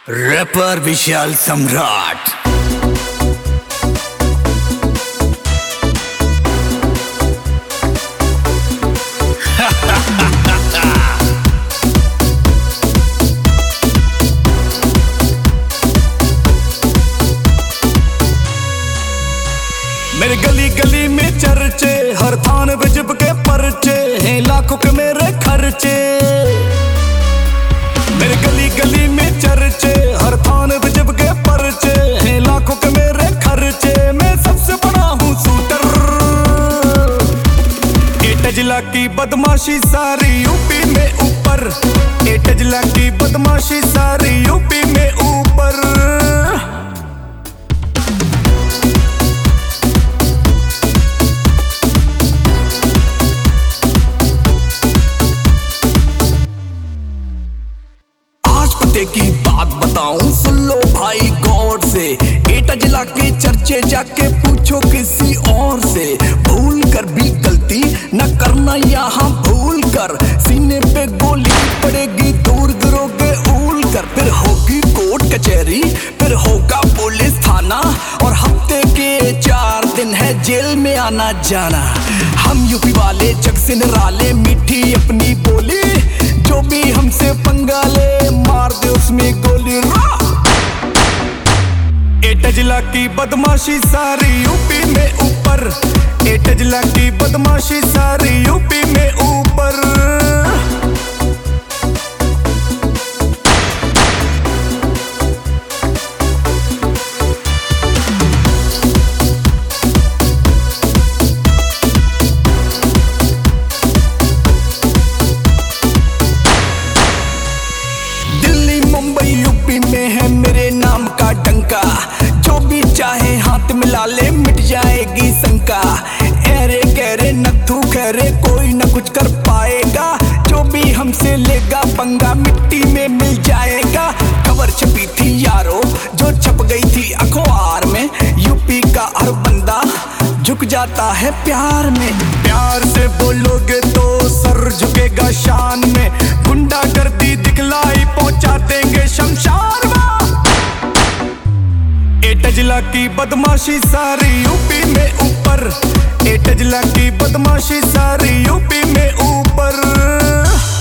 Wrapper विशाल सम्राट। मेरे गली गली में चर्चे, हर थान बिजब के पर्चे हैं, लाखों के मेरे खर्चे। मेरे गली गली में चर्चे, हर थान बिजब के पर्चे हैं, लाखों के मेरे खर्चे। मैं सबसे बड़ा हूँ शूटर। एटा जिला की बदमाशी सारी यूपी में ऊपर, एटा जिला की बदमाशी सारी यूपी में ऊपर। की बात बताऊं, सुन लो भाई गौर से। एटा जिला के चर्चे जाके पूछो किसी और से। भूल कर भी गलती न करना यहाँ भूल कर, सीने पे गोली पड़ेगी दूर गिरोगे उल कर। फिर होगी कोर्ट कचहरी, फिर होगा पुलिस थाना, और हफ्ते के 4 दिन है जेल में आना जाना। हम यूपी वाले जग से निराले, मीठी अपनी बोली, जो भी हमसे पंगा ले मार दे उसमें गोली। एटा जिला की बदमाशी सारी यूपी में ऊपर, एटा जिला की बदमाशी सारी यूपी में ऊपर। मुंबई यूपी में है मेरे नाम का डंका, जो भी चाहे हाथ मिला ले मिट जाएगी शंका। ऐरे गहरे नथु खैरे कोई न कुछ कर पाएगा, जो भी हमसे लेगा पंगा मिट्टी में मिल जाएगा। खबर छपी थी यारो जो छप गई थी अखबार में, यूपी का हर बंदा झुक जाता है प्यार में। प्यार से बोलोगे तो सर झुकेगा शान में, गुंडागर्दी दिखलाई पहुंचा देंगे शमशान में। एटा जिला की बदमाशी सारी यूपी में ऊपर, एटा जिला की बदमाशी सारी यूपी में ऊपर।